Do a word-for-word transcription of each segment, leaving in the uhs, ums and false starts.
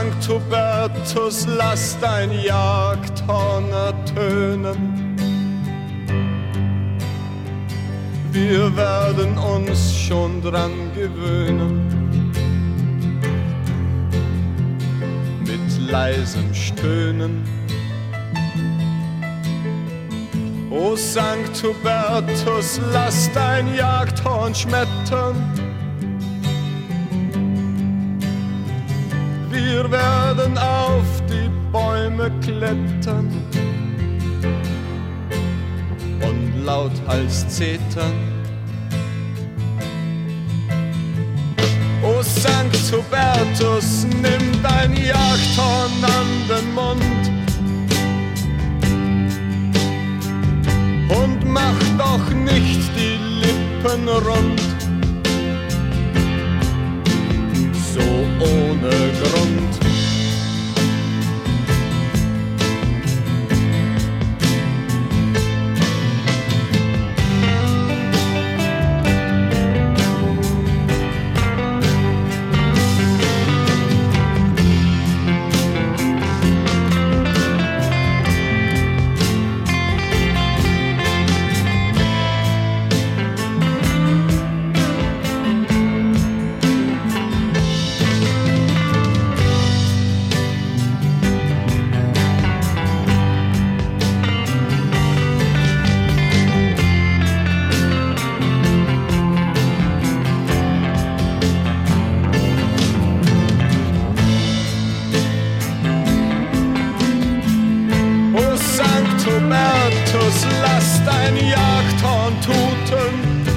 Sankt Hubertus, lass dein Jagdhorn ertönen. Wir werden uns schon dran gewöhnen. Mit leisem Stöhnen. O Sankt Hubertus, lass dein Jagdhorn schmettern. Wir werden auf die Bäume klettern und lauthals zetern. O Sankt Hubertus, nimm dein Jagdhorn an den Mund und mach doch nicht die Lippen rund, so ohne Grund. Hubertus, lass dein Jagdhorn tuten.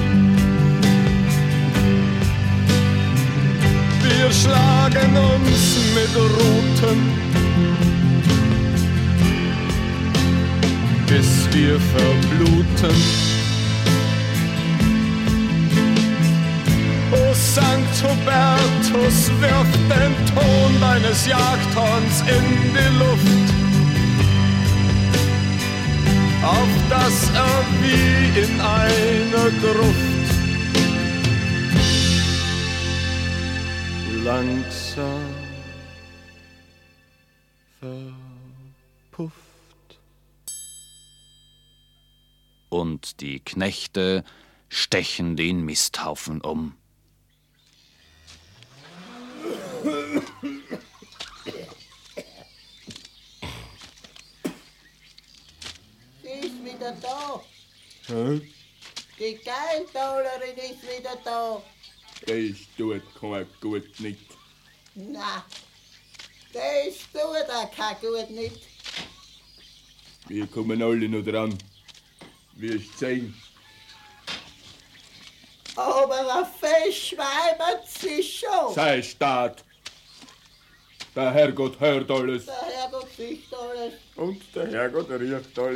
Wir schlagen uns mit Ruten, bis wir verbluten. O Sankt Hubertus, wirf den Ton deines Jagdhorns in die Luft, auf dass er wie in einer Gruft langsam verpufft. Und die Knechte stechen den Misthaufen um. Wieder da. Hä? Die Geldollerin ist wieder da. Das tut kein gut nicht. Na, das tut auch kein gut nicht. Wir kommen alle noch dran. Wirst sehen. Aber ein Fischweibert sich schon. Sei Staat. Der Herrgott hört alles. Der Herrgott sieht alles. Und der Herrgott riecht alles.